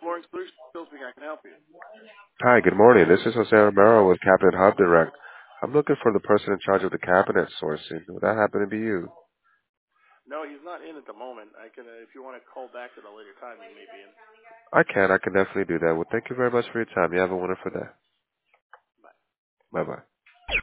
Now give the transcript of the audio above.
Flooring Solutions. Still speaking. I can help you. Hi, good morning. This is Jose Romero with Cabinet Hub Direct. I'm looking for the person in charge of the cabinet sourcing. Would that happen to be you? No, he's not in at the moment. I can, if you want to call back at a later time, he may be in. I can definitely do that. Well, thank you very much for your time. You have a wonderful day. Bye. Bye-bye.